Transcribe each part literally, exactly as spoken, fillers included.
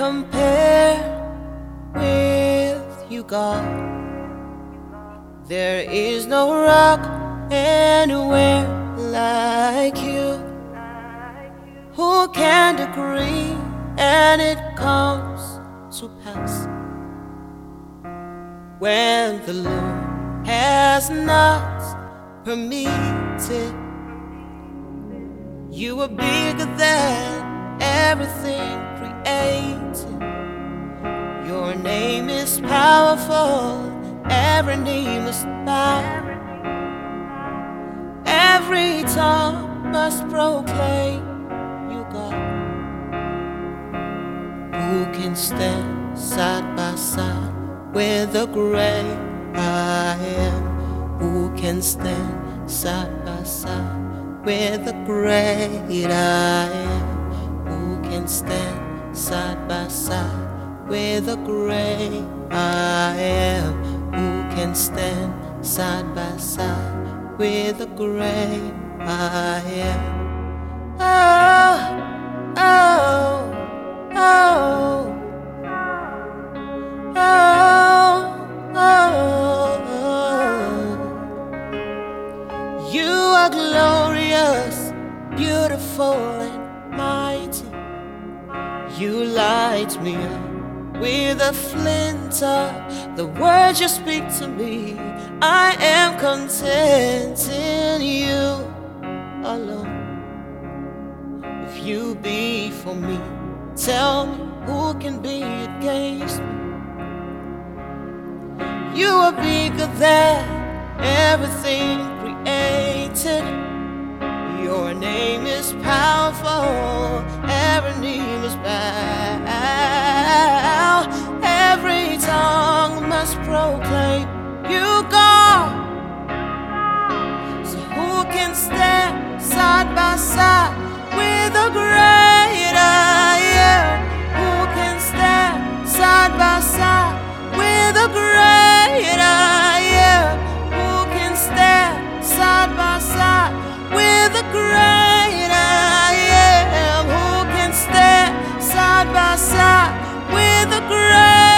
compare with you, God. There is no rock anywhere like you. Who can agree and it comes to pass when the Lord has not permitted? You are bigger than everything created. Your name is powerful. Every knee must bow. Every tongue must proclaim you, God. Who can stand side by side with the great I am? Who can stand side by side with the great I am? Who can stand side by side with the great I am? Who can stand side by side with the great I am? Oh, oh, oh, oh, oh. You are glorious, beautiful and mighty. You light me up with a flint of the words you speak to me. I am content in you alone. If you be for me, tell me who can be against me. You are bigger than everything created. Your name is powerful. Every knee must bow. Every tongue must proclaim you, God. So who can stand side by side with the great I am? Who can stand side by side with the great I am? Who can stand side by side with the great I am? Who can stand side by side with the great I am?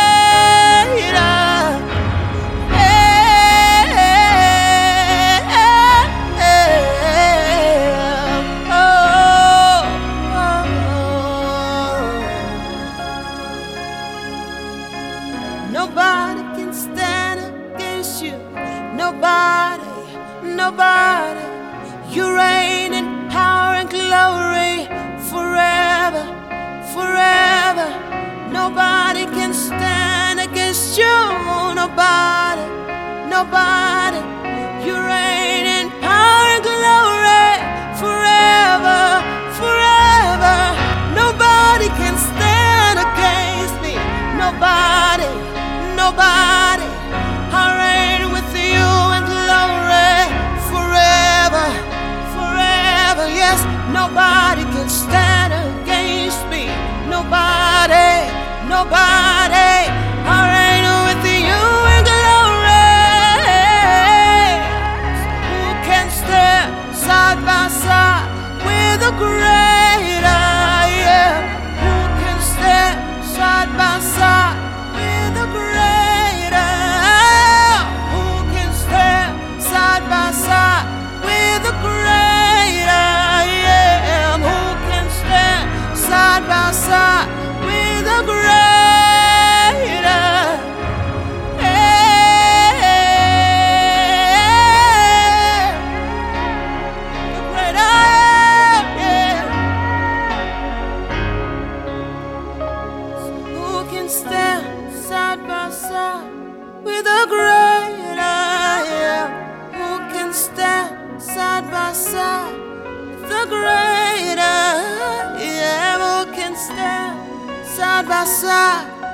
Nobody can stand against you. Nobody, nobody. You reign in power and glory forever, forever. Nobody can stand against you. Nobody, nobody. You reign in power and glory forever, forever. Nobody can stand against me. Nobody, nobody. I reign with you in glory forever, forever. Yes, nobody can stand against me. Nobody, nobody. I reign with you in glory. Who can stand side by side with the great I am? Who can stand side by side with the great I am? Who can stand side by side with the great I am? Who can stand side by side with the great I am? The great I am, yeah. So who can stand side by side with the great I am? Who can stand side by side with the great I am? Who can stand side by side